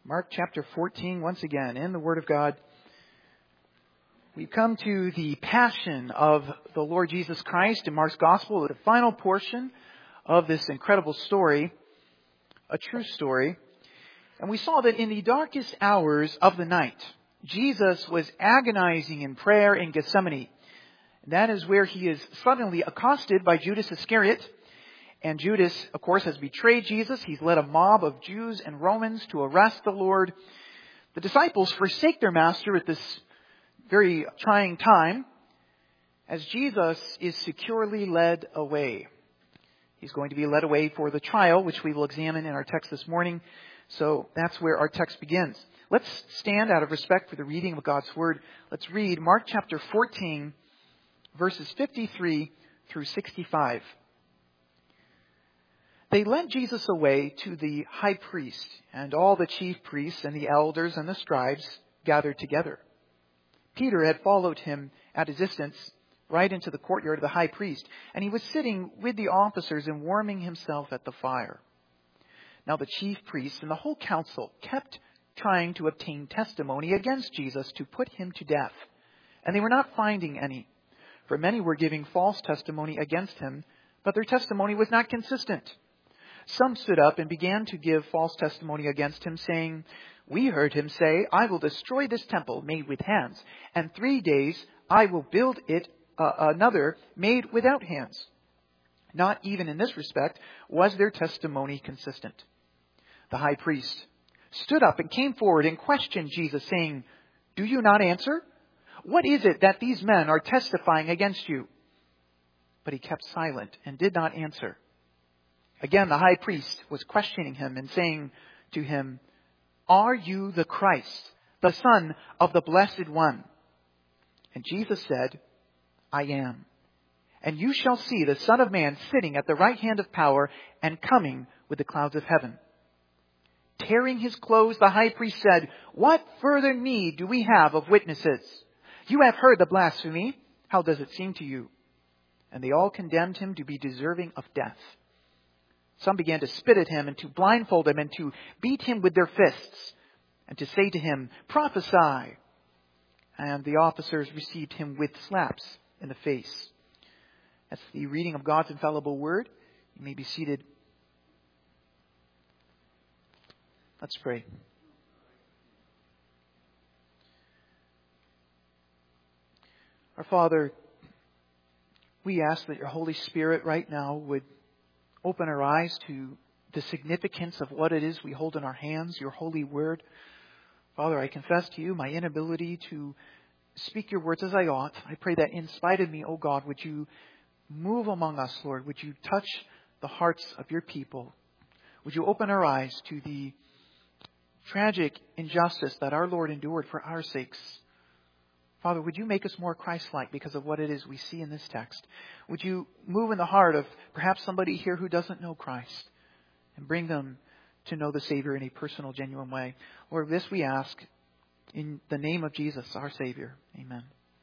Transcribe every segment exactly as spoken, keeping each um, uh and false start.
Mark chapter fourteen, once again, in the Word of God. We've come to the passion of the Lord Jesus Christ in Mark's Gospel, the final portion of this incredible story, a true story. And we saw that in the darkest hours of the night, Jesus was agonizing in prayer in Gethsemane. And that is where he is suddenly accosted by Judas Iscariot. And Judas, of course, has betrayed Jesus. He's led a mob of Jews and Romans to arrest the Lord. The disciples forsake their master at this very trying time as Jesus is securely led away. He's going to be led away for the trial, which we will examine in our text this morning. So that's where our text begins. Let's stand out of respect for the reading of God's Word. Let's read Mark chapter fourteen, verses fifty-three through sixty-five. They led Jesus away to the high priest, and all the chief priests and the elders and the scribes gathered together. Peter had followed him at a distance right into the courtyard of the high priest, and he was sitting with the officers and warming himself at the fire. Now the chief priests and the whole council kept trying to obtain testimony against Jesus to put him to death, and they were not finding any, for many were giving false testimony against him, but their testimony was not consistent. Some stood up and began to give false testimony against him, saying, "We heard him say, 'I will destroy this temple made with hands, and three days I will build it uh, another made without hands.' Not even in this respect was their testimony consistent." The high priest stood up and came forward and questioned Jesus, saying, "Do you not answer? What is it that these men are testifying against you?" But he kept silent and did not answer. Again, the high priest was questioning him and saying to him, "Are you the Christ, the Son of the Blessed One?" And Jesus said, "I am. And you shall see the Son of Man sitting at the right hand of power and coming with the clouds of heaven." Tearing his clothes, the high priest said, "What further need do we have of witnesses? You have heard the blasphemy. How does it seem to you?" And they all condemned him to be deserving of death. Some began to spit at him and to blindfold him and to beat him with their fists and to say to him, "Prophesy." And the officers received him with slaps in the face. That's the reading of God's infallible word. You may be seated. Let's pray. Our Father, we ask that your Holy Spirit right now would open our eyes to the significance of what it is we hold in our hands, your holy word. Father, I confess to you my inability to speak your words as I ought. I pray that in spite of me, O God, would you move among us, Lord? Would you touch the hearts of your people? Would you open our eyes to the tragic injustice that our Lord endured for our sakes? Father, would you make us more Christ-like because of what it is we see in this text? Would you move in the heart of perhaps somebody here who doesn't know Christ and bring them to know the Savior in a personal, genuine way? Lord, this we ask in the name of Jesus, our Savior. Amen.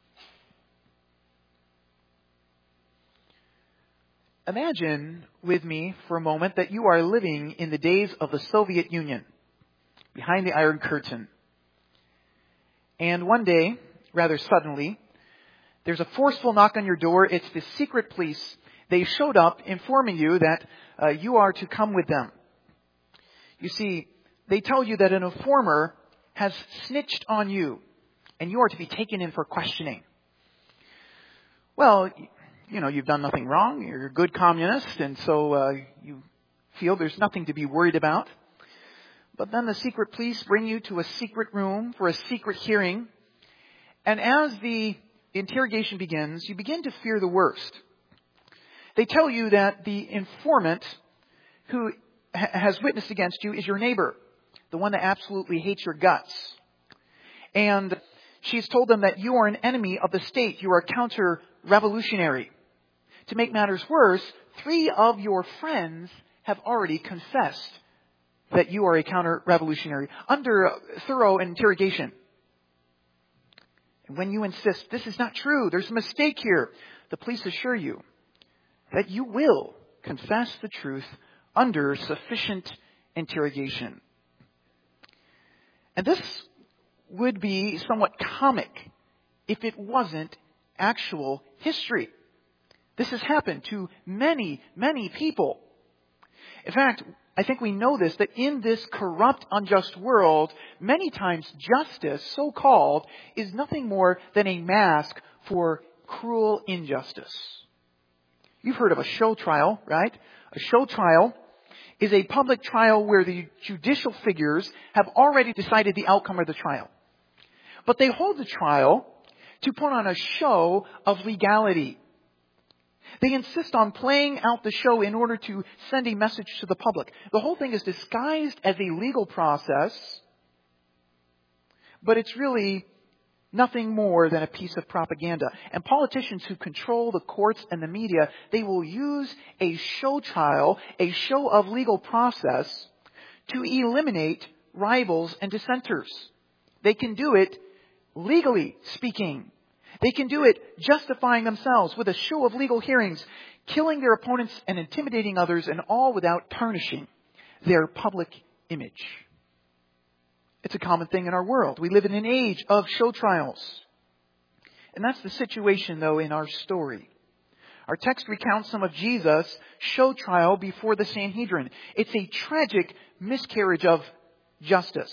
Imagine with me for a moment that you are living in the days of the Soviet Union, behind the Iron Curtain. And one day, rather suddenly, there's a forceful knock on your door. It's the secret police. They showed up informing you that uh, you are to come with them. You see, they tell you that an informer has snitched on you and you are to be taken in for questioning. Well, you know, you've done nothing wrong. You're a good communist, and so uh, you feel there's nothing to be worried about. But then the secret police bring you to a secret room for a secret hearing. And as the interrogation begins, you begin to fear the worst. They tell you that the informant who ha- has witnessed against you is your neighbor, the one that absolutely hates your guts. And she's told them that you are an enemy of the state. You are counter-revolutionary. To make matters worse, three of your friends have already confessed that you are a counter-revolutionary under thorough interrogation. And when you insist, "This is not true, there's a mistake here," the police assure you that you will confess the truth under sufficient interrogation. And this would be somewhat comic if it wasn't actual history. This has happened to many, many people. In fact, I think we know this, that in this corrupt, unjust world, many times justice, so-called, is nothing more than a mask for cruel injustice. You've heard of a show trial, right? A show trial is a public trial where the judicial figures have already decided the outcome of the trial. But they hold the trial to put on a show of legality. They insist on playing out the show in order to send a message to the public. The whole thing is disguised as a legal process, but it's really nothing more than a piece of propaganda. And politicians who control the courts and the media, they will use a show trial, a show of legal process, to eliminate rivals and dissenters. They can do it legally speaking. They can do it justifying themselves with a show of legal hearings, killing their opponents and intimidating others, and all without tarnishing their public image. It's a common thing in our world. We live in an age of show trials. And that's the situation, though, in our story. Our text recounts some of Jesus' show trial before the Sanhedrin. It's a tragic miscarriage of justice.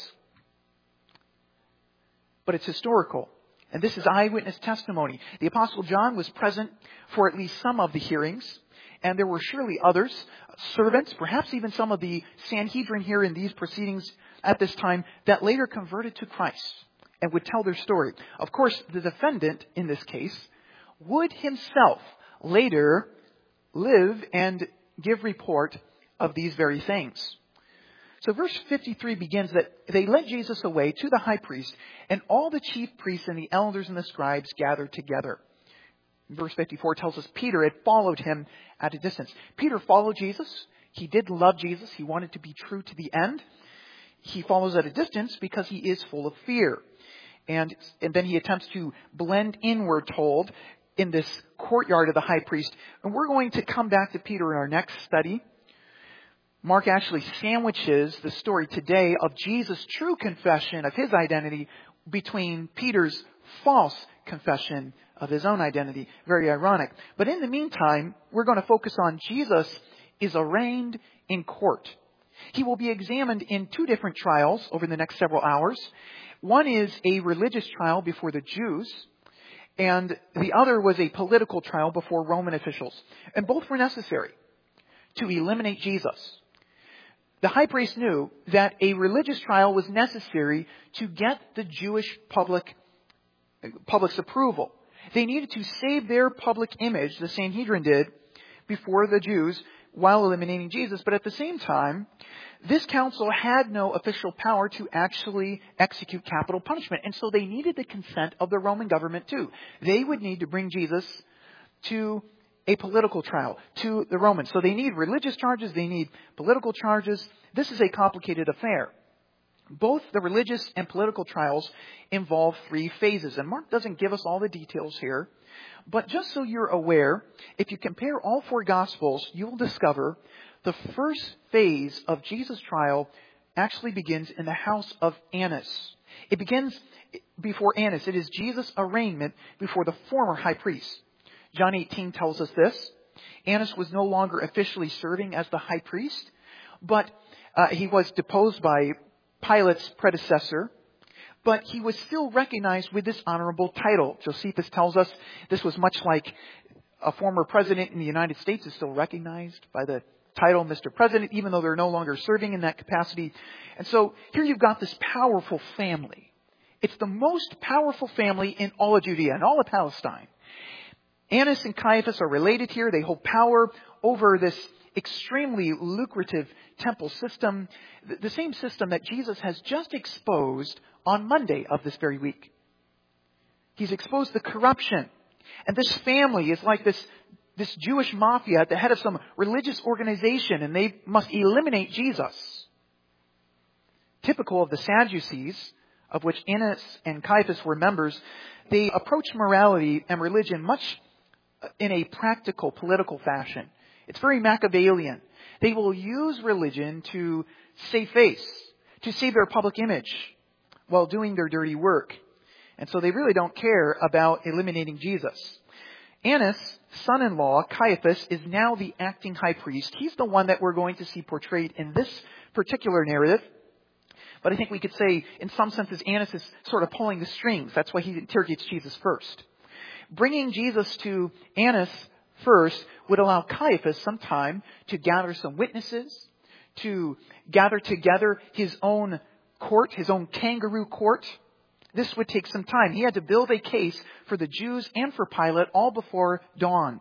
But it's historical. And this is eyewitness testimony. The Apostle John was present for at least some of the hearings. And there were surely others, servants, perhaps even some of the Sanhedrin here in these proceedings at this time, that later converted to Christ and would tell their story. Of course, the defendant in this case would himself later live and give report of these very things. So verse fifty-three begins that they led Jesus away to the high priest, and all the chief priests and the elders and the scribes gathered together. Verse fifty-four tells us Peter had followed him at a distance. Peter followed Jesus. He did love Jesus. He wanted to be true to the end. He follows at a distance because he is full of fear. And, and then he attempts to blend in, we're told, in this courtyard of the high priest. And we're going to come back to Peter in our next study. Mark actually sandwiches the story today of Jesus' true confession of his identity between Peter's false confession of his own identity. Very ironic. But in the meantime, we're going to focus on Jesus is arraigned in court. He will be examined in two different trials over the next several hours. One is a religious trial before the Jews, and the other was a political trial before Roman officials. And both were necessary to eliminate Jesus. The high priest knew that a religious trial was necessary to get the Jewish public, public's approval. They needed to save their public image, the Sanhedrin did, before the Jews while eliminating Jesus. But at the same time, this council had no official power to actually execute capital punishment. And so they needed the consent of the Roman government too. They would need to bring Jesus to a political trial, to the Romans. So they need religious charges, they need political charges. This is a complicated affair. Both the religious and political trials involve three phases. And Mark doesn't give us all the details here. But just so you're aware, if you compare all four Gospels, you'll discover the first phase of Jesus' trial actually begins in the house of Annas. It begins before Annas. It is Jesus' arraignment before the former high priest. John eighteen tells us this. Annas was no longer officially serving as the high priest, but uh, he was deposed by Pilate's predecessor. But he was still recognized with this honorable title. Josephus tells us this was much like a former president in the United States is still recognized by the title Mister President, even though they're no longer serving in that capacity. And so here you've got this powerful family. It's the most powerful family in all of Judea and all of Palestine. Annas and Caiaphas are related here. They hold power over this extremely lucrative temple system, the same system that Jesus has just exposed on Monday of this very week. He's exposed the corruption. And this family is like this, this Jewish mafia at the head of some religious organization, and they must eliminate Jesus. Typical of the Sadducees, of which Annas and Caiaphas were members, they approach morality and religion much in a practical, political fashion. It's very Machiavellian. They will use religion to save face, to save their public image. while doing their dirty work. And so they really don't care about eliminating Jesus. Annas' son-in-law, Caiaphas, is now the acting high priest. He's the one that we're going to see portrayed in this particular narrative. But I think we could say, in some senses, Annas is sort of pulling the strings. That's why he interrogates Jesus first. Bringing Jesus to Annas first would allow Caiaphas some time to gather some witnesses, to gather together his own court, his own kangaroo court. This would take some time. He had to build a case for the Jews and for Pilate all before dawn.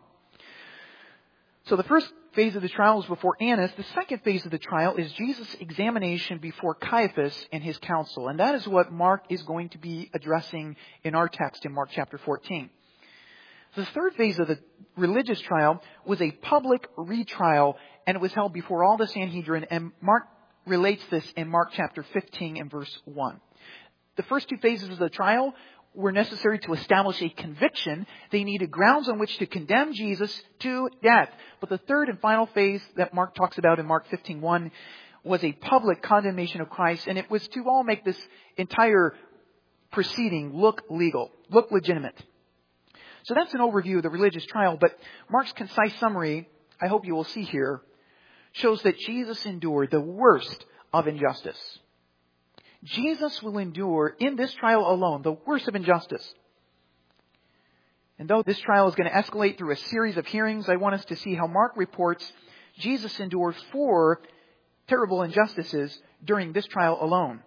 So the first phase of the trial is before Annas. The second phase of the trial is Jesus' examination before Caiaphas and his council. And that is what Mark is going to be addressing in our text in Mark chapter fourteen. The third phase of the religious trial was a public retrial, and it was held before all the Sanhedrin, and Mark relates this in Mark chapter fifteen and verse one. The first two phases of the trial were necessary to establish a conviction. They needed grounds on which to condemn Jesus to death. But the third and final phase that Mark talks about in Mark fifteen one was a public condemnation of Christ, and it was to all make this entire proceeding look legal, look legitimate. So that's an overview of the religious trial, but Mark's concise summary, I hope you will see here, shows that Jesus endured the worst of injustice. Jesus will endure in this trial alone the worst of injustice. And though this trial is going to escalate through a series of hearings, I want us to see how Mark reports Jesus endured four terrible injustices during this trial alone.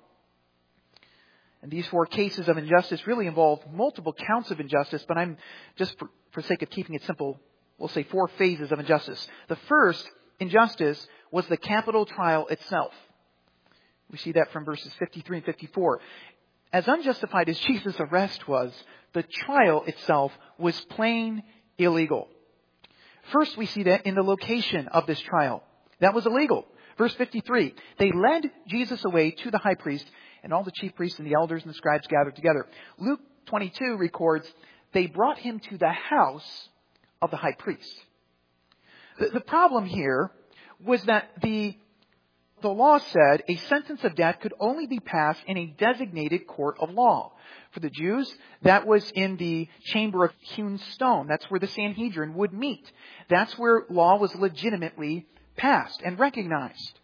And these four cases of injustice really involve multiple counts of injustice, but I'm just for, for sake of keeping it simple, we'll say four phases of injustice. The first injustice was the capital trial itself. We see that from verses fifty-three and fifty-four. As unjustified as Jesus' arrest was, the trial itself was plain illegal. First, we see that in the location of this trial. That was illegal. Verse fifty-three, they led Jesus away to the high priest, and all the chief priests and the elders and the scribes gathered together. Luke twenty-two records, they brought him to the house of the high priest. The, the problem here was that the The law said a sentence of death could only be passed in a designated court of law. For the Jews, that was in the chamber of hewn stone. That's where the Sanhedrin would meet. That's where law was legitimately passed and recognized.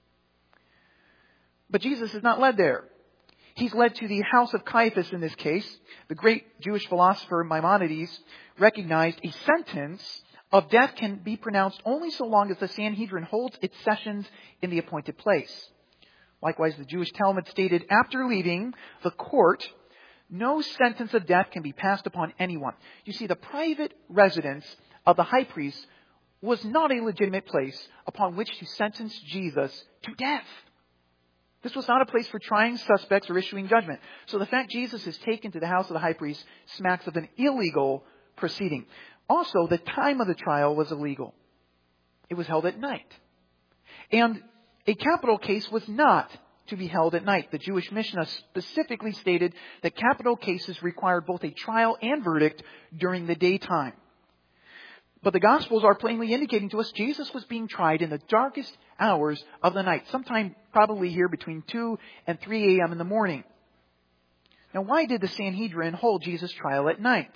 But Jesus is not led there. He's led to the house of Caiaphas in this case. The great Jewish philosopher Maimonides recognized a sentence of death can be pronounced only so long as the Sanhedrin holds its sessions in the appointed place. Likewise, the Jewish Talmud stated, after leaving the court, no sentence of death can be passed upon anyone. You see, the private residence of the high priest was not a legitimate place upon which to sentence Jesus to death. This was not a place for trying suspects or issuing judgment. So the fact Jesus is taken to the house of the high priest smacks of an illegal proceeding. Also, the time of the trial was illegal. It was held at night. And a capital case was not to be held at night. The Jewish Mishnah specifically stated that capital cases required both a trial and verdict during the daytime. But the Gospels are plainly indicating to us Jesus was being tried in the darkest hours of the night, sometime probably here between two and three a.m. in the morning. Now, why did the Sanhedrin hold Jesus' trial at night?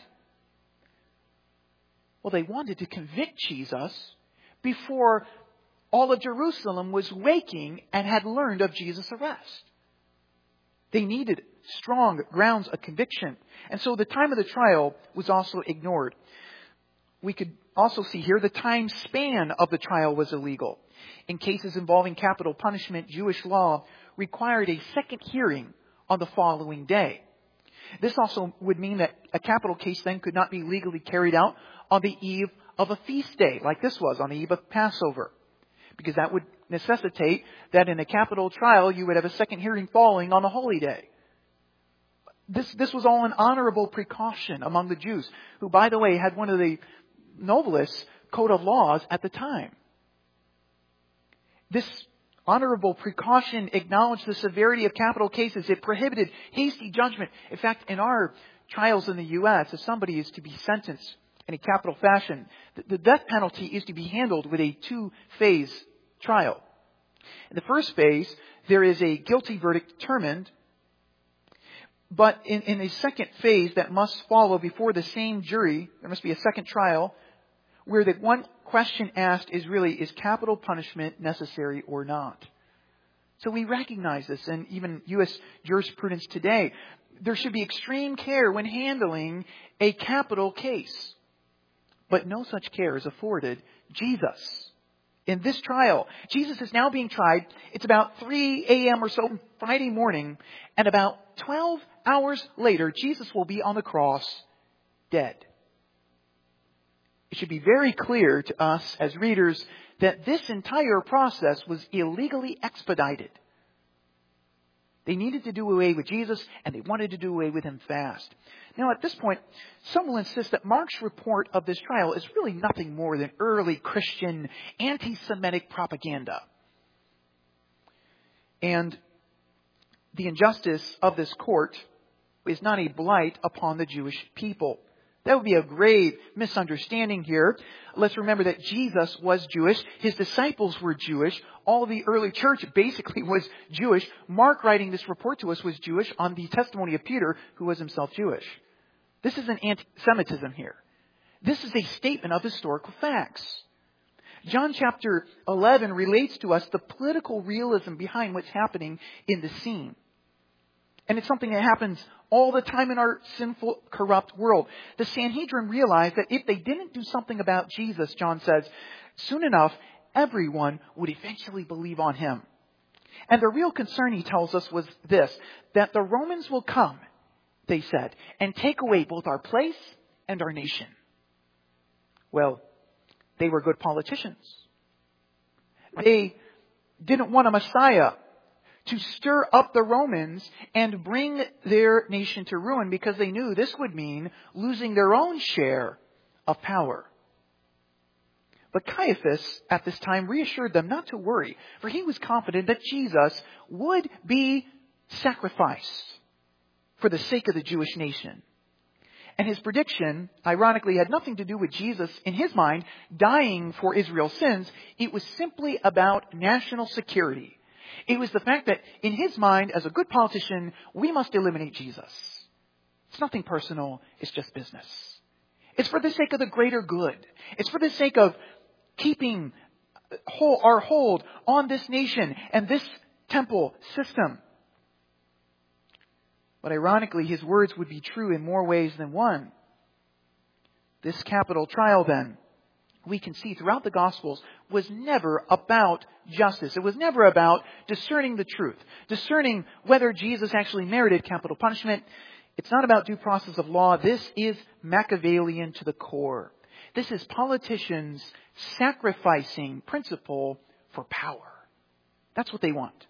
Well, they wanted to convict Jesus before all of Jerusalem was waking and had learned of Jesus' arrest. They needed strong grounds of conviction. And so the time of the trial was also ignored. We could also see here the time span of the trial was illegal. In cases involving capital punishment, Jewish law required a second hearing on the following day. This also would mean that a capital case then could not be legally carried out on the eve of a feast day, like this was on the eve of Passover. Because that would necessitate that in a capital trial, you would have a second hearing falling on the holy day. This, this was all an honorable precaution among the Jews, who, by the way, had one of the noblest code of laws at the time. This honorable precaution acknowledged the severity of capital cases. It prohibited hasty judgment. In fact, in our trials in the U S, if somebody is to be sentenced in a capital fashion, the death penalty is to be handled with a two-phase trial. In the first phase, there is a guilty verdict determined, But in, in a second phase that must follow before the same jury, there must be a second trial, where the one question asked is really, is capital punishment necessary or not? So we recognize this in even U S jurisprudence today. There should be extreme care when handling a capital case. But no such care is afforded Jesus. In this trial, Jesus is now being tried. It's about three a.m. or so Friday morning. And about twelve hours later, Jesus will be on the cross, dead. It should be very clear to us as readers that this entire process was illegally expedited. They needed to do away with Jesus, and they wanted to do away with him fast. Now, at this point, some will insist that Mark's report of this trial is really nothing more than early Christian anti-Semitic propaganda. And the injustice of this court is not a blight upon the Jewish people. That would be a grave misunderstanding here. Let's remember that Jesus was Jewish. His disciples were Jewish. All the early church basically was Jewish. Mark, writing this report to us, was Jewish on the testimony of Peter, who was himself Jewish. This isn't anti-Semitism here. This is a statement of historical facts. John chapter eleven relates to us the political realism behind what's happening in the scene. And it's something that happens all the time in our sinful, corrupt world. The Sanhedrin realized that if they didn't do something about Jesus, John says, soon enough, everyone would eventually believe on him. And the real concern, he tells us, was this, that the Romans will come, they said, and take away both our place and our nation. Well, they were good politicians. They didn't want a Messiah to stir up the Romans and bring their nation to ruin, because they knew this would mean losing their own share of power. But Caiaphas at this time reassured them not to worry, for he was confident that Jesus would be sacrificed for the sake of the Jewish nation. And his prediction, ironically, had nothing to do with Jesus, in his mind, dying for Israel's sins. It was simply about national security. It was the fact that in his mind, as a good politician, we must eliminate Jesus. It's nothing personal. It's just business. It's for the sake of the greater good. It's for the sake of keeping our hold on this nation and this temple system. But ironically, his words would be true in more ways than one. This capital trial, then, we can see throughout the Gospels, was never about justice. It was never about discerning the truth, discerning whether Jesus actually merited capital punishment. It's not about due process of law. This is Machiavellian to the core. This is politicians sacrificing principle for power. That's what they want.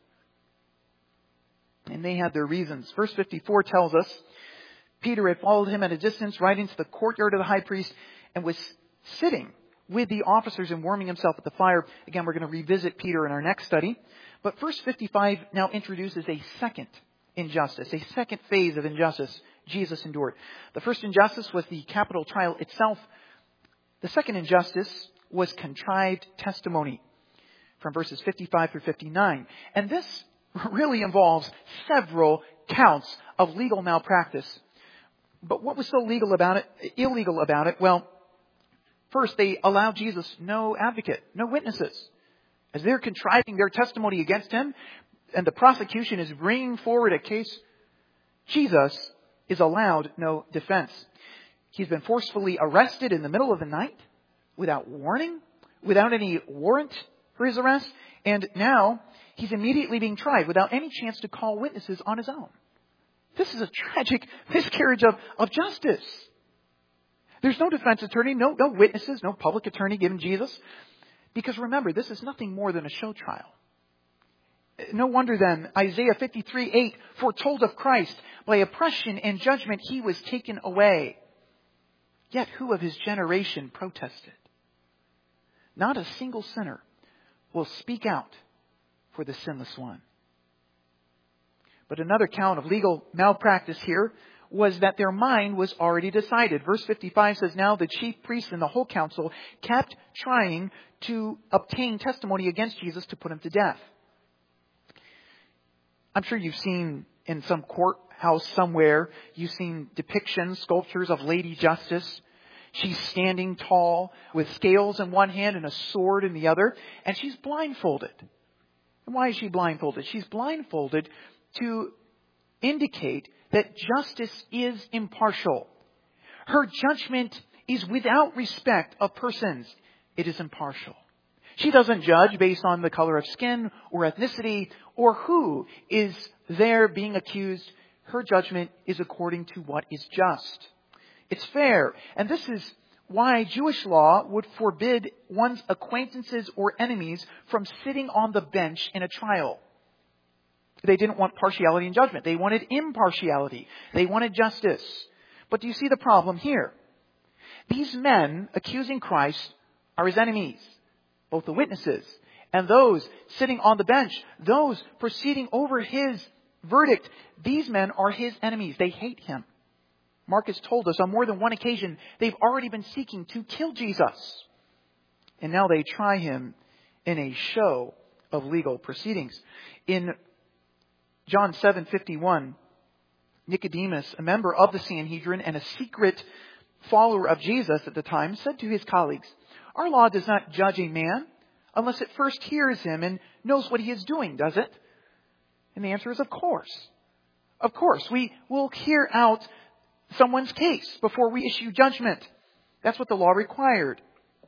And they had their reasons. Verse fifty-four tells us, Peter had followed him at a distance right into the courtyard of the high priest and was sitting with the officers and warming himself at the fire. Again, we're going to revisit Peter in our next study. But verse fifty-five now introduces a second injustice, a second phase of injustice Jesus endured. The first injustice was the capital trial itself. The second injustice was contrived testimony, from verses fifty-five through fifty-nine. And this really involves several counts of legal malpractice. But what was so legal about it, illegal about it? Well, first, they allowed Jesus no advocate, no witnesses. As they're contriving their testimony against him, and the prosecution is bringing forward a case, Jesus is allowed no defense. He's been forcefully arrested in the middle of the night, without warning, without any warrant for his arrest, and now he's immediately being tried without any chance to call witnesses on his own. This is a tragic miscarriage of, of justice. There's no defense attorney, no, no witnesses, no public attorney given Jesus. Because remember, this is nothing more than a show trial. No wonder then, Isaiah fifty-three eight foretold of Christ, by oppression and judgment he was taken away. Yet who of his generation protested? Not a single sinner will speak out for the sinless one. But another count of legal malpractice here was that their mind was already decided. Verse fifty-five says, now the chief priests and the whole council kept trying to obtain testimony against Jesus to put him to death. I'm sure you've seen in some courthouse somewhere, you've seen depictions, sculptures of Lady Justice. She's standing tall with scales in one hand and a sword in the other, and she's blindfolded. And why is she blindfolded? She's blindfolded to indicate that justice is impartial. Her judgment is without respect of persons. It is impartial. She doesn't judge based on the color of skin or ethnicity or who is there being accused. Her judgment is according to what is just. It's fair. And this is why Jewish law would forbid one's acquaintances or enemies from sitting on the bench in a trial. They didn't want partiality in judgment. They wanted impartiality. They wanted justice. But do you see the problem here? These men accusing Christ are his enemies. Both the witnesses and those sitting on the bench, those proceeding over his verdict, these men are his enemies. They hate him. Mark has told us on more than one occasion they've already been seeking to kill Jesus. And now they try him in a show of legal proceedings. In John seven fifty-one, Nicodemus, a member of the Sanhedrin and a secret follower of Jesus at the time, said to his colleagues, "Our law does not judge a man unless it first hears him and knows what he is doing, does it?" And the answer is, of course. Of course. We will hear out someone's case before we issue judgment. That's what the law required.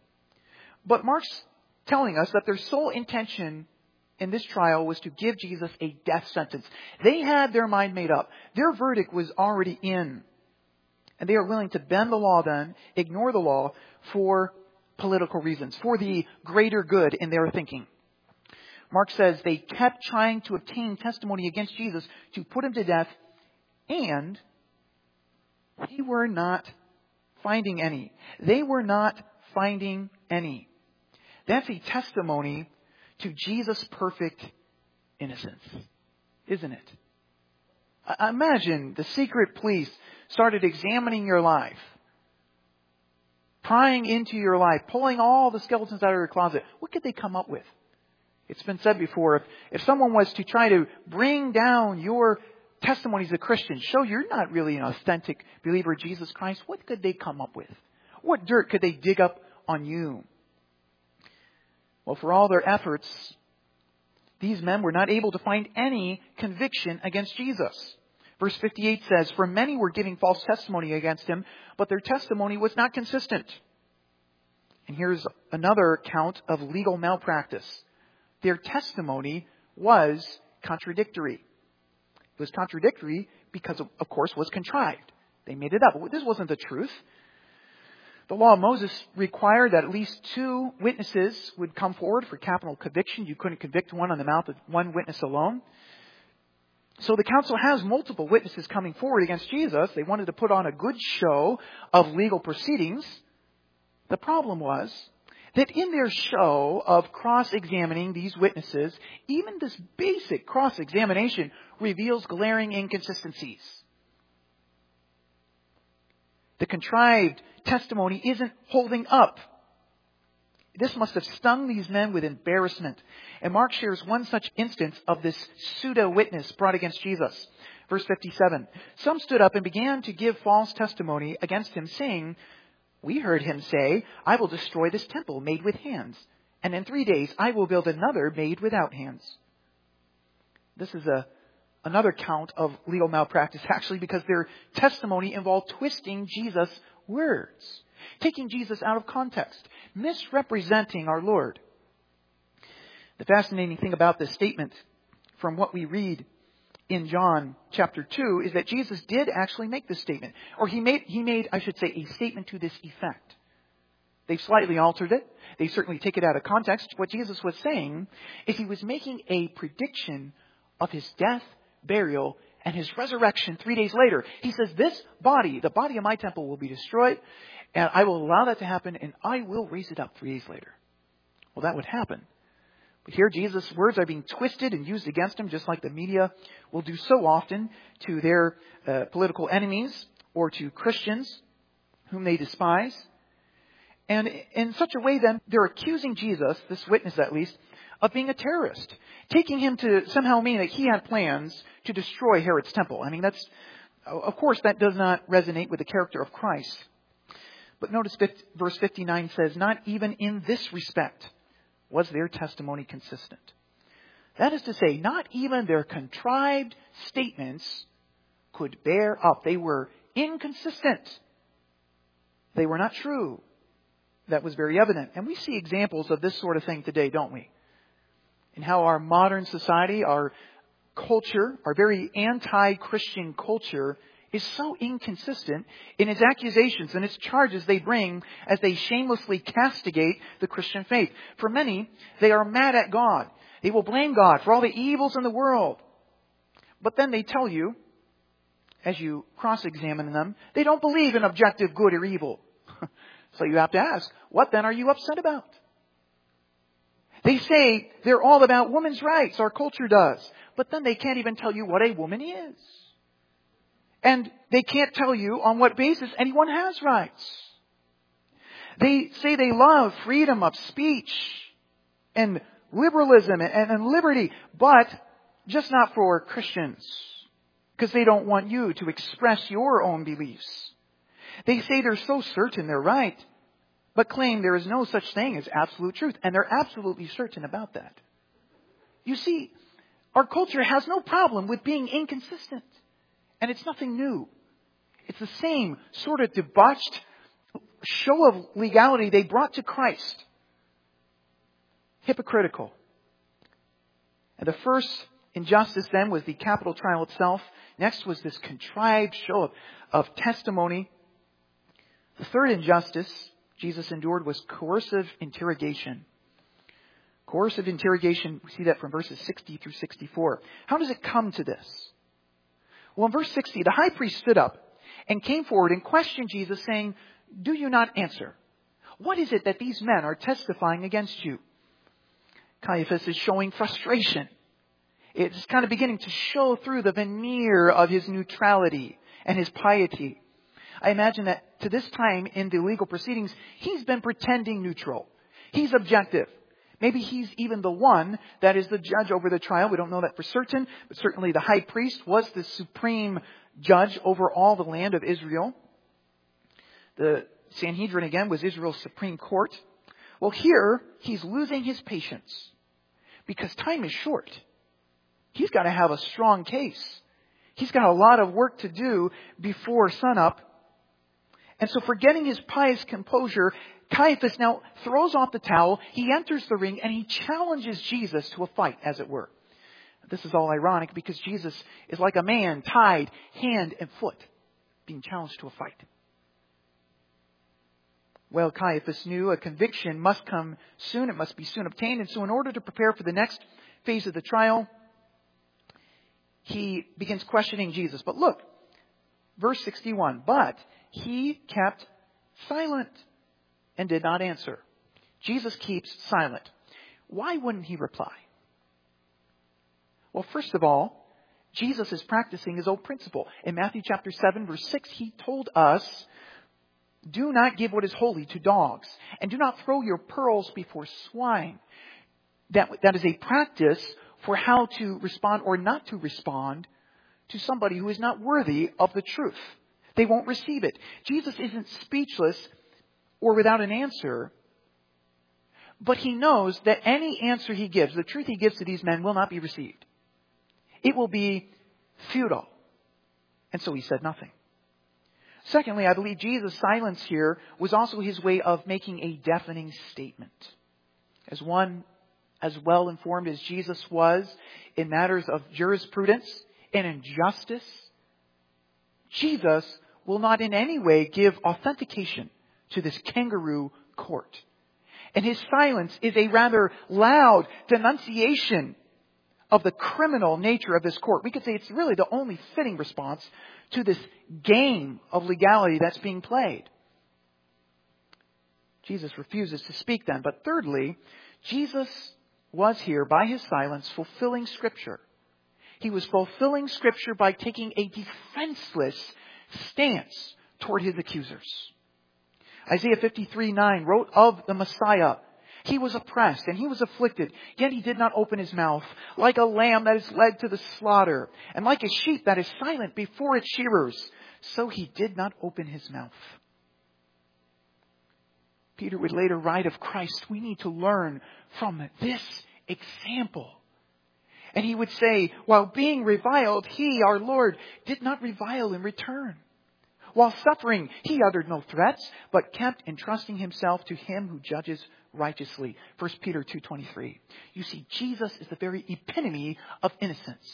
But Mark's telling us that their sole intention in this trial was to give Jesus a death sentence. They had their mind made up. Their verdict was already in. And they are willing to bend the law then, ignore the law for political reasons, for the greater good in their thinking. Mark says they kept trying to obtain testimony against Jesus to put him to death, and they were not finding any. They were not finding any. That's a testimony to Jesus' perfect innocence, isn't it? Imagine the secret police started examining your life, prying into your life, pulling all the skeletons out of your closet. What could they come up with? It's been said before, if, if someone was to try to bring down your testimony as a Christian, show you're not really an authentic believer of Jesus Christ, what could they come up with? What dirt could they dig up on you? Well, for all their efforts, these men were not able to find any conviction against Jesus. Verse fifty-eight says, "For many were giving false testimony against him, but their testimony was not consistent." And here's another count of legal malpractice. Their testimony was contradictory. It was contradictory because, of course, was contrived. They made it up. This wasn't the truth. The law of Moses required that at least two witnesses would come forward for capital conviction. You couldn't convict one on the mouth of one witness alone. So the council has multiple witnesses coming forward against Jesus. They wanted to put on a good show of legal proceedings. The problem was that in their show of cross-examining these witnesses, even this basic cross-examination reveals glaring inconsistencies. The contrived testimony isn't holding up. This must have stung these men with embarrassment. And Mark shares one such instance of this pseudo-witness brought against Jesus. Verse fifty-seven, "Some stood up and began to give false testimony against him, saying, 'We heard him say, I will destroy this temple made with hands, and in three days I will build another made without hands.'" This is a another count of legal malpractice, actually, because their testimony involved twisting Jesus' words, taking Jesus out of context, misrepresenting our Lord. The fascinating thing about this statement, from what we read in John chapter two, is that Jesus did actually make this statement. Or he made, he made, I should say, a statement to this effect. They've slightly altered it. They certainly take it out of context. What Jesus was saying is he was making a prediction of his death, burial, and his resurrection three days later. He says, this body, the body of my temple, will be destroyed, and I will allow that to happen, and I will raise it up three days later. Well, that would happen. But here Jesus' words are being twisted and used against him, just like the media will do so often to their uh, political enemies or to Christians whom they despise. And in such a way, then, they're accusing Jesus, this witness at least, of being a terrorist, taking him to somehow mean that he had plans to destroy Herod's temple. I mean, that's, of course, that does not resonate with the character of Christ. But notice verse fifty-nine says, not even in this respect was their testimony consistent. That is to say, not even their contrived statements could bear up. They were inconsistent. They were not true. That was very evident. And we see examples of this sort of thing today, don't we? In how our modern society, our culture, our very anti-Christian culture is so inconsistent in its accusations and its charges they bring as they shamelessly castigate the Christian faith. For many, they are mad at God. They will blame God for all the evils in the world. But then they tell you, as you cross-examine them, they don't believe in objective good or evil. So you have to ask, what then are you upset about? They say they're all about women's rights, our culture does. But then they can't even tell you what a woman is. And they can't tell you on what basis anyone has rights. They say they love freedom of speech and liberalism and, and liberty, but just not for Christians, because they don't want you to express your own beliefs. They say they're so certain they're right, but claim there is no such thing as absolute truth. And they're absolutely certain about that. You see, our culture has no problem with being inconsistent. And it's nothing new. It's the same sort of debauched show of legality they brought to Christ. Hypocritical. And the first injustice then was the capital trial itself. Next was this contrived show of, of testimony. The third injustice Jesus endured was coercive interrogation. Coercive interrogation, we see that from verses sixty through sixty-four. How does it come to this? Well, in verse sixty, the high priest stood up and came forward and questioned Jesus, saying, do you not answer? What is it that these men are testifying against you? Caiaphas is showing frustration. It's kind of beginning to show through the veneer of his neutrality and his piety. I imagine that to this time in the legal proceedings, he's been pretending neutral. He's objective. Maybe he's even the one that is the judge over the trial. We don't know that for certain, but certainly the high priest was the supreme judge over all the land of Israel. The Sanhedrin, again, was Israel's supreme court. Well, here, he's losing his patience because time is short. He's got to have a strong case. He's got a lot of work to do before sunup. And so forgetting his pious composure, Caiaphas now throws off the towel, he enters the ring, and he challenges Jesus to a fight, as it were. This is all ironic because Jesus is like a man tied hand and foot, being challenged to a fight. Well, Caiaphas knew a conviction must come soon, it must be soon obtained, and so in order to prepare for the next phase of the trial, he begins questioning Jesus. But look, verse sixty-one, but he kept silent and did not answer. Jesus keeps silent. Why wouldn't he reply? Well, first of all, Jesus is practicing his old principle. In Matthew chapter seven, verse six, he told us, do not give what is holy to dogs, and do not throw your pearls before swine. That, that is a practice for how to respond or not to respond to somebody who is not worthy of the truth. They won't receive it. Jesus isn't speechless or without an answer, but he knows that any answer he gives, the truth he gives to these men, will not be received. It will be futile. And so he said nothing. Secondly, I believe Jesus' silence here was also his way of making a deafening statement. As one as well informed as Jesus was in matters of jurisprudence and injustice, Jesus will not in any way give authentication to this kangaroo court. And his silence is a rather loud denunciation of the criminal nature of this court. We could say it's really the only fitting response to this game of legality that's being played. Jesus refuses to speak then. But thirdly, Jesus was here by his silence fulfilling Scripture. He was fulfilling Scripture by taking a defenseless stance toward his accusers. Isaiah fifty-three nine wrote of the Messiah, He was oppressed and he was afflicted, yet he did not open his mouth. Like a lamb that is led to the slaughter, and like a sheep that is silent before its shearers, so he did not open his mouth. Peter would later write of Christ, we need to learn from this example. And he would say, while being reviled, he, our Lord, did not revile in return. While suffering, he uttered no threats, but kept entrusting himself to him who judges righteously. First Peter two twenty-three. You see, Jesus is the very epitome of innocence.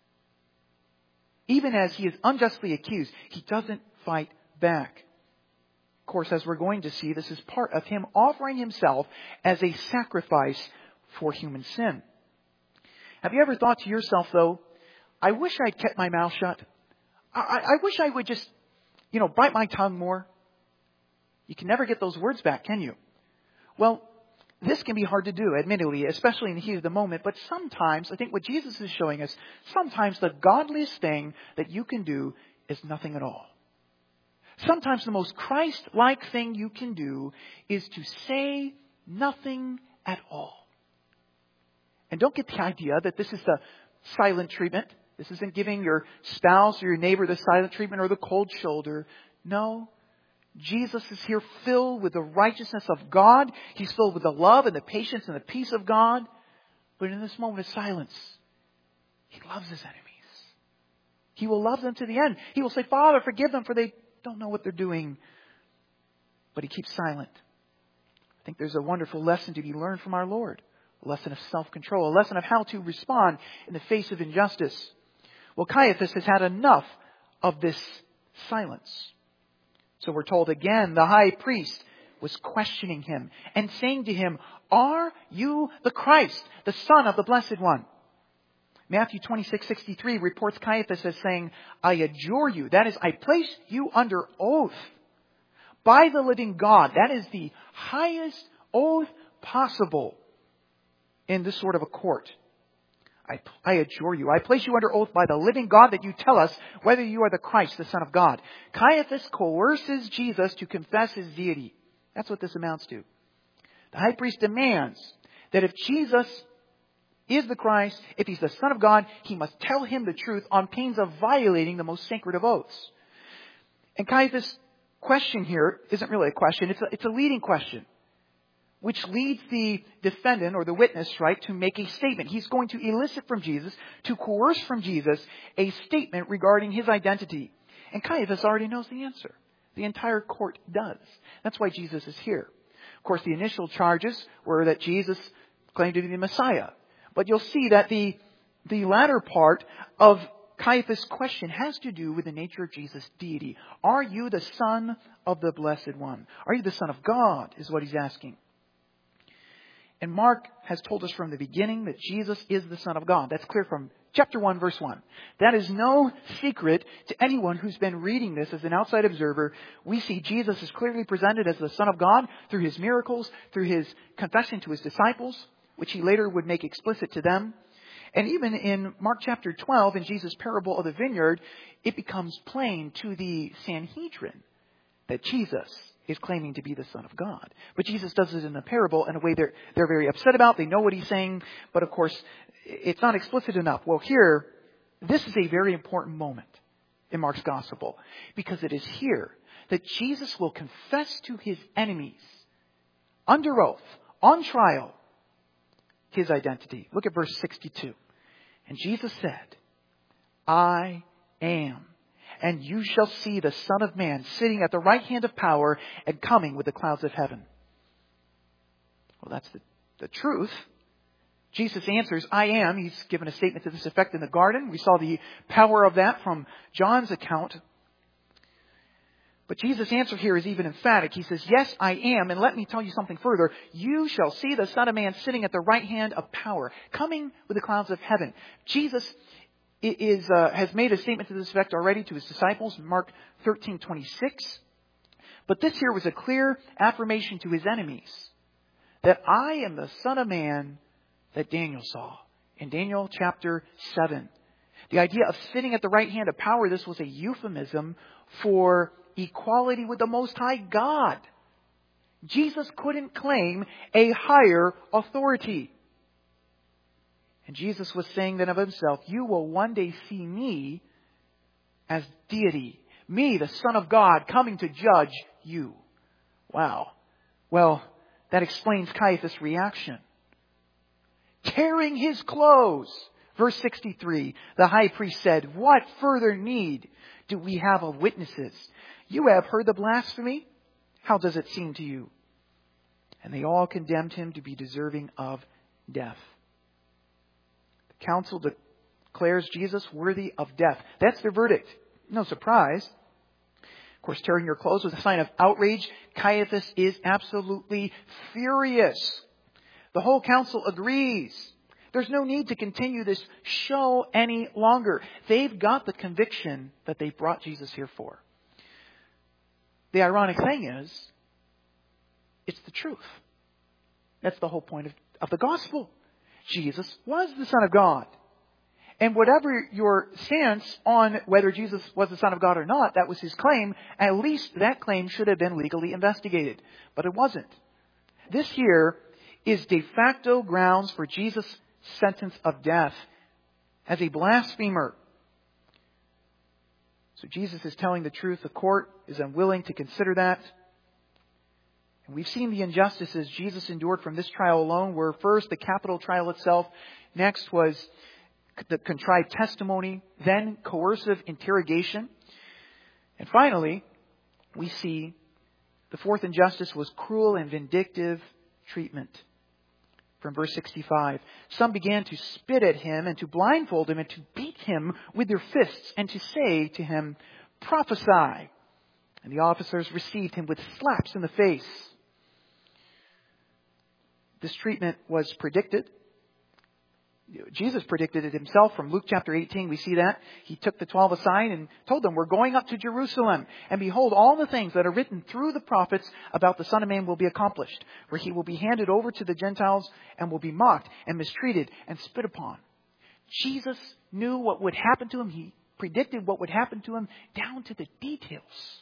Even as he is unjustly accused, he doesn't fight back. Of course, as we're going to see, this is part of him offering himself as a sacrifice for human sin. Have you ever thought to yourself, though, I wish I'd kept my mouth shut. I, I, I wish I would just, you know, bite my tongue more. You can never get those words back, can you? Well, this can be hard to do, admittedly, especially in the heat of the moment. But sometimes, I think what Jesus is showing us, sometimes the godliest thing that you can do is nothing at all. Sometimes the most Christ-like thing you can do is to say nothing at all. And don't get the idea that this is the silent treatment. This isn't giving your spouse or your neighbor the silent treatment or the cold shoulder. No. Jesus is here filled with the righteousness of God. He's filled with the love and the patience and the peace of God. But in this moment of silence, he loves his enemies. He will love them to the end. He will say, Father, forgive them, for they don't know what they're doing. But he keeps silent. I think there's a wonderful lesson to be learned from our Lord. A lesson of self-control. A lesson of how to respond in the face of injustice. Well, Caiaphas has had enough of this silence. So we're told again, the high priest was questioning him and saying to him, are you the Christ, the Son of the Blessed One? Matthew twenty-six sixty-three reports Caiaphas as saying, I adjure you, that is, I place you under oath by the living God. That is the highest oath possible in this sort of a court. I, I adjure you, I place you under oath by the living God that you tell us whether you are the Christ, the Son of God. Caiaphas coerces Jesus to confess his deity. That's what this amounts to. The high priest demands that if Jesus is the Christ, if he's the Son of God, he must tell him the truth on pains of violating the most sacred of oaths. And Caiaphas' question here isn't really a question, it's a, it's a leading question, which leads the defendant or the witness, right, to make a statement. He's going to elicit from Jesus, to coerce from Jesus, a statement regarding his identity. And Caiaphas already knows the answer. The entire court does. That's why Jesus is here. Of course, the initial charges were that Jesus claimed to be the Messiah. But you'll see that the, the latter part of Caiaphas' question has to do with the nature of Jesus' deity. Are you the Son of the Blessed One? Are you the Son of God, is what he's asking. And Mark has told us from the beginning that Jesus is the Son of God. That's clear from chapter one, verse one. That is no secret to anyone who's been reading this as an outside observer. We see Jesus is clearly presented as the Son of God through his miracles, through his confession to his disciples, which he later would make explicit to them. And even in Mark chapter twelve, in Jesus' parable of the vineyard, it becomes plain to the Sanhedrin that Jesus is claiming to be the Son of God. But Jesus does it in a parable in a way they're, they're very upset about. They know what he's saying, but of course, it's not explicit enough. Well, here, this is a very important moment in Mark's gospel, because it is here that Jesus will confess to his enemies, under oath, on trial, his identity. Look at verse sixty-two. And Jesus said, I am. And you shall see the Son of Man sitting at the right hand of power and coming with the clouds of heaven. Well, that's the, the truth. Jesus answers, I am. He's given a statement to this effect in the garden. We saw the power of that from John's account. But Jesus' answer here is even emphatic. He says, yes, I am. And let me tell you something further. You shall see the Son of Man sitting at the right hand of power, coming with the clouds of heaven. Jesus is, uh, has made a statement to this effect already to his disciples in Mark thirteen twenty-six. But this here was a clear affirmation to his enemies that I am the Son of Man that Daniel saw in Daniel chapter seven. The idea of sitting at the right hand of power, this was a euphemism for equality with the Most High God. Jesus couldn't claim a higher authority. And Jesus was saying then of himself, you will one day see me as deity. Me, the Son of God, coming to judge you. Wow. Well, that explains Caiaphas' reaction. Tearing his clothes. Verse sixty-three, the high priest said, what further need do we have of witnesses? You have heard the blasphemy. How does it seem to you? And they all condemned him to be deserving of death. The council declares Jesus worthy of death. That's their verdict. No surprise. Of course, tearing your clothes was a sign of outrage. Caiaphas is absolutely furious. The whole council agrees. There's no need to continue this show any longer. They've got the conviction that they brought Jesus here for. The ironic thing is, it's the truth. That's the whole point of, of the gospel. Jesus was the Son of God. And whatever your stance on whether Jesus was the Son of God or not, that was his claim. At least that claim should have been legally investigated. But it wasn't. This here is de facto grounds for Jesus' sentence of death as a blasphemer. So Jesus is telling the truth. The court is unwilling to consider that. And we've seen the injustices Jesus endured from this trial alone were first the capital trial itself. Next was the contrived testimony. Then coercive interrogation. And finally, we see the fourth injustice was cruel and vindictive treatment. From verse sixty-five, some began to spit at him and to blindfold him and to beat him with their fists and to say to him, prophesy. And the officers received him with slaps in the face. This treatment was predicted. Jesus predicted it himself from Luke chapter eighteen. We see that. He took the twelve aside and told them, we're going up to Jerusalem. And behold, all the things that are written through the prophets about the Son of Man will be accomplished. Where he will be handed over to the Gentiles and will be mocked and mistreated and spit upon. Jesus knew what would happen to him. He predicted what would happen to him down to the details.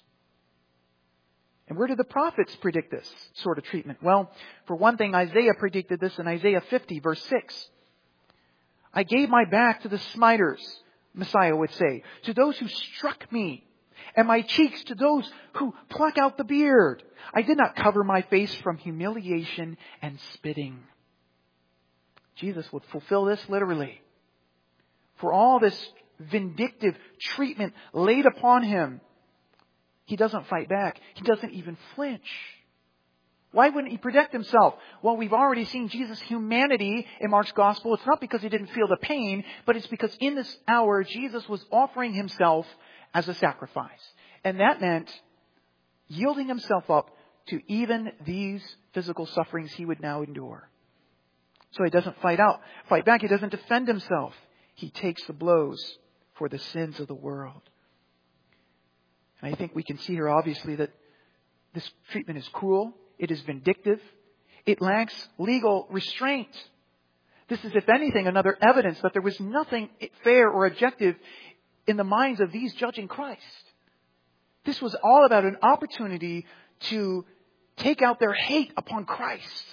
And where did the prophets predict this sort of treatment? Well, for one thing, Isaiah predicted this in Isaiah fifty, verse six. I gave my back to the smiters, Messiah would say, to those who struck me, and my cheeks to those who pluck out the beard. I did not cover my face from humiliation and spitting. Jesus would fulfill this literally. For all this vindictive treatment laid upon him, he doesn't fight back. He doesn't even flinch. Why wouldn't he protect himself? Well, we've already seen Jesus' humanity in Mark's gospel. It's not because he didn't feel the pain, but it's because in this hour, Jesus was offering himself as a sacrifice. And that meant yielding himself up to even these physical sufferings he would now endure. So he doesn't fight out, fight back. He doesn't defend himself. He takes the blows for the sins of the world. And I think we can see here obviously that this treatment is cruel. It is vindictive. It lacks legal restraint. This is, if anything, another evidence that there was nothing fair or objective in the minds of these judging Christ. This was all about an opportunity to take out their hate upon Christ.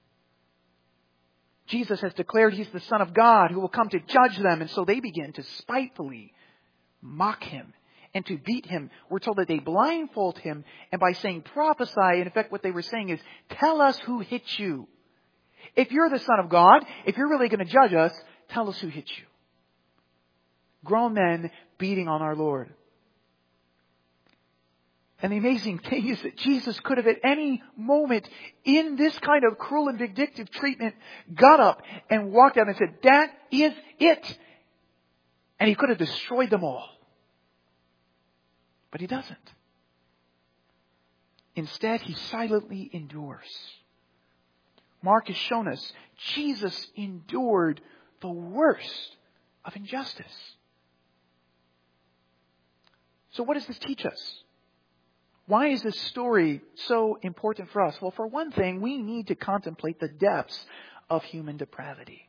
Jesus has declared He's the Son of God who will come to judge them. And so they begin to spitefully mock Him and to beat Him. We're told that they blindfold Him. And by saying prophesy, in effect what they were saying is, tell us who hit you. If you're the Son of God, if you're really going to judge us, tell us who hit you. Grown men beating on our Lord. And the amazing thing is that Jesus could have at any moment in this kind of cruel and vindictive treatment got up and walked out and said, that is it. And He could have destroyed them all. But He doesn't. Instead, He silently endures. Mark has shown us Jesus endured the worst of injustice. So what does this teach us? Why is this story so important for us? Well, for one thing, we need to contemplate the depths of human depravity.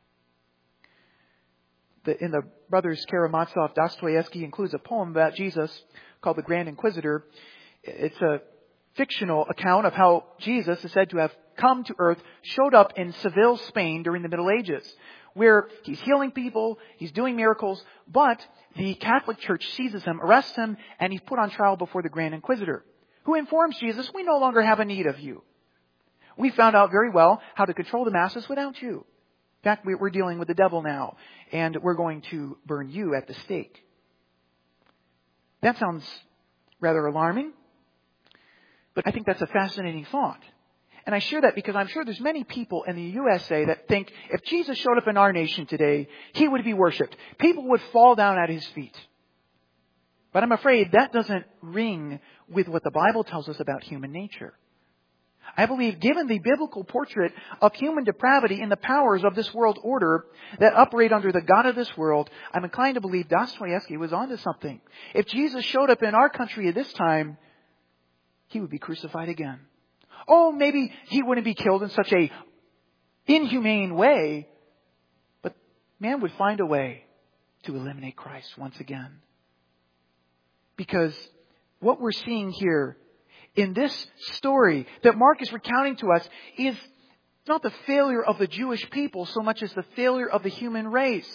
The, in the Brothers Karamazov, Dostoevsky includes a poem about Jesus called The Grand Inquisitor. It's a fictional account of how Jesus is said to have come to earth showed up in Seville, Spain during the Middle Ages, where he's healing people, he's doing miracles, but the Catholic Church seizes him, arrests him, and he's put on trial before the Grand Inquisitor, who informs Jesus, we no longer have a need of you. We found out very well how to control the masses without you. In fact, we're dealing with the devil now, and we're going to burn you at the stake. That sounds rather alarming, but I think that's a fascinating thought. And I share that because I'm sure there's many people in the U S A that think if Jesus showed up in our nation today, he would be worshipped. People would fall down at his feet. But I'm afraid that doesn't ring with what the Bible tells us about human nature. I believe, given the biblical portrait of human depravity and the powers of this world order that operate under the God of this world, I'm inclined to believe Dostoevsky was onto something. If Jesus showed up in our country at this time, he would be crucified again. Oh, maybe he wouldn't be killed in such a inhumane way, but man would find a way to eliminate Christ once again. Because what we're seeing here in this story that Mark is recounting to us is not the failure of the Jewish people so much as the failure of the human race.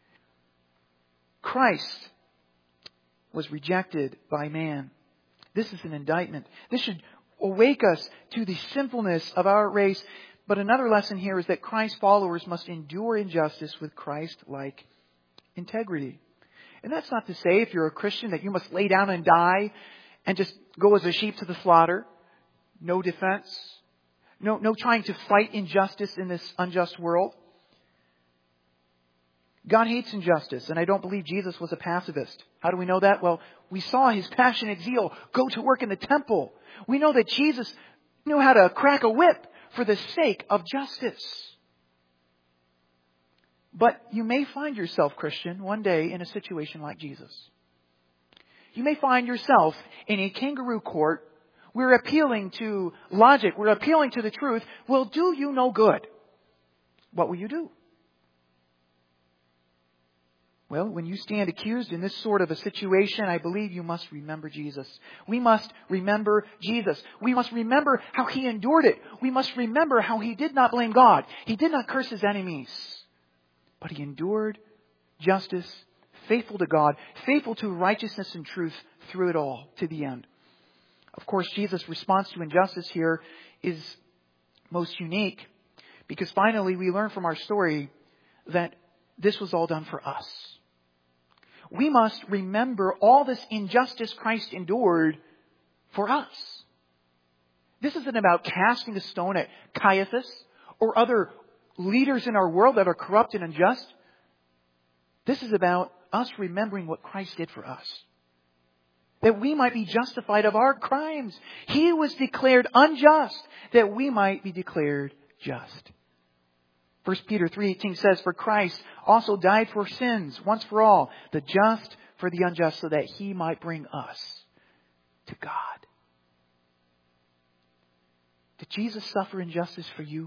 Christ was rejected by man. This is an indictment. This should awake us to the sinfulness of our race. But another lesson here is that Christ's followers must endure injustice with Christ-like integrity. And that's not to say, if you're a Christian, that you must lay down and die and just go as a sheep to the slaughter. No defense. No, no trying to fight injustice in this unjust world. God hates injustice, and I don't believe Jesus was a pacifist. How do we know that? Well, we saw his passionate zeal go to work in the temple. We know that Jesus knew how to crack a whip for the sake of justice. But you may find yourself, Christian, one day in a situation like Jesus. You may find yourself in a kangaroo court. We're appealing to logic. We're appealing to the truth. Will do you no good. What will you do? Well, when you stand accused in this sort of a situation, I believe you must remember Jesus. We must remember Jesus. We must remember how he endured it. We must remember how he did not blame God. He did not curse his enemies. But he endured justice, faithful to God, faithful to righteousness and truth through it all to the end. Of course, Jesus' response to injustice here is most unique because finally we learn from our story that this was all done for us. We must remember all this injustice Christ endured for us. This isn't about casting a stone at Caiaphas or other leaders in our world that are corrupt and unjust. This is about us remembering what Christ did for us. That we might be justified of our crimes. He was declared unjust that we might be declared just. First Peter three eighteen says, for Christ also died for sins once for all, the just for the unjust, so that he might bring us to God. Did Jesus suffer injustice for you?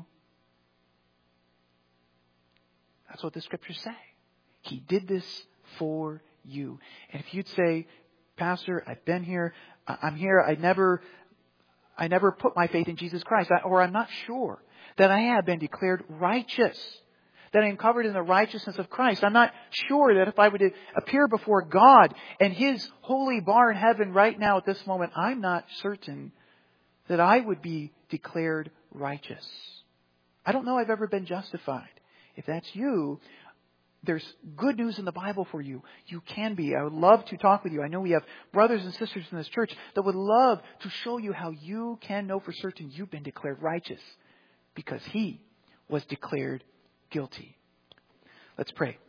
That's what the scriptures say. He did this for you. And if you'd say, Pastor, I've been here, I'm here, I never, I never put my faith in Jesus Christ, or I'm not sure that I have been declared righteous, that I am covered in the righteousness of Christ. I'm not sure that if I were to appear before God and his holy bar in heaven right now at this moment, I'm not certain that I would be declared righteous. I don't know I've ever been justified. If that's you, there's good news in the Bible for you. You can be. I would love to talk with you. I know we have brothers and sisters in this church that would love to show you how you can know for certain you've been declared righteous because he was declared guilty. Let's pray.